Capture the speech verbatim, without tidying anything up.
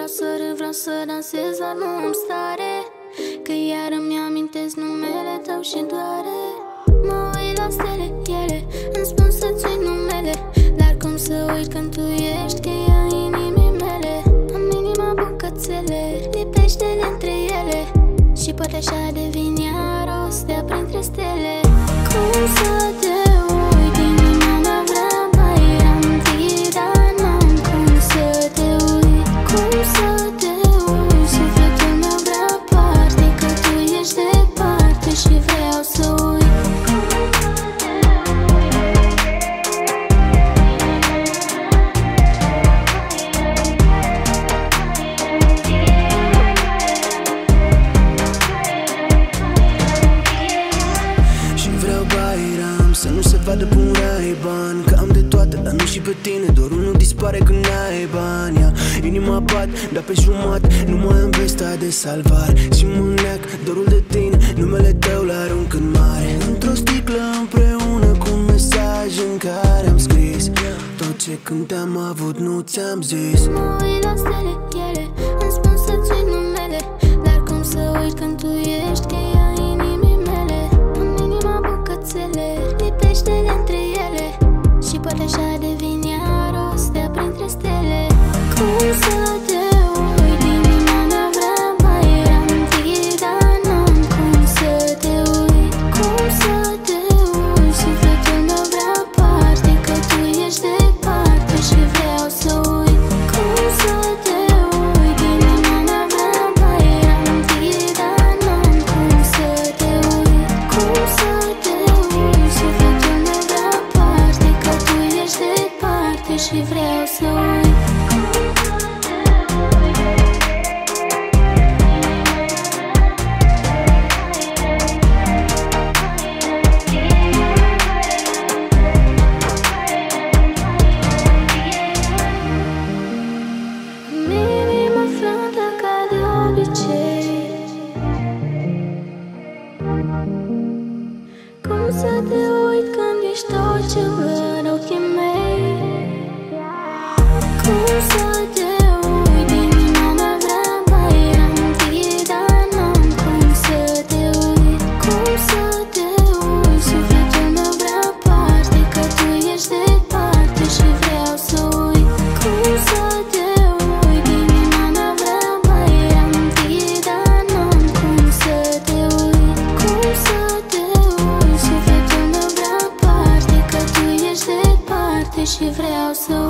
Vreau să râd, vreau să dansez, dar nu am stare, că iar îmi amintesc numele tău și doare. Mă uit la stele, ele îmi spun să-ți uit numele, dar cum să uit când tu ești cheia inimii mele? Am inima bucățele, lipește-le între ele și poate așa devin iar o stea printre stele. Cum să te uit, inima mea vrea Bayram Di, dar n-am cum să te uit. Cum să te uit, sufletul meu vrea parte, că tu ești departe și vreau să uit. Să nu se vadă pe un Ray-Ban, că am de toate, dar nu și pe tine. Dorul nu dispare când n-ai bani, yeah. Inima bat, dar pe jumătate nu mai am vesta de salvare. Și mă neac dorul de tine, numele tău l-arunc în mare. Într-o sticlă împreună cu un mesaj în care am scris tot ce când te-am avut nu ți-am zis. Mă uit la stele, ele îmi spun să-ți uit numele, dar cum să uit când tu ești cheia inimii mele? Am inima bucățele, lipește-le între ele și poate așa devin iar o stea printre stele. Cum să te uit, inima mea vrea Bayram Di, dar n-am cum să te uit. Cum să te uit, sufletul meu vrea parte, că tu ești departe și vreau să uit. Cum să te uit, inima mea vrea Bayram Di, dar n-am cum să te uit. Cum să te uit, sufletul meu vrea parte, că tu ești departe și vreau să uit. Minima frântă ca de obicei. Cum să te uit când ești tot ce văd ochii mei? Cum să te uit, inima mea vrea Bayram Di, dar n-am cum să te uit. Cum să te uit, sufletul meu vrea parte, că tu ești departe și vreau să uit. Cum să te uit, inima mea vrea Bayram Di, dar n-am cum să te uit. Cum să te uit, sufletul meu vrea parte, că tu ești departe și vreau să uit.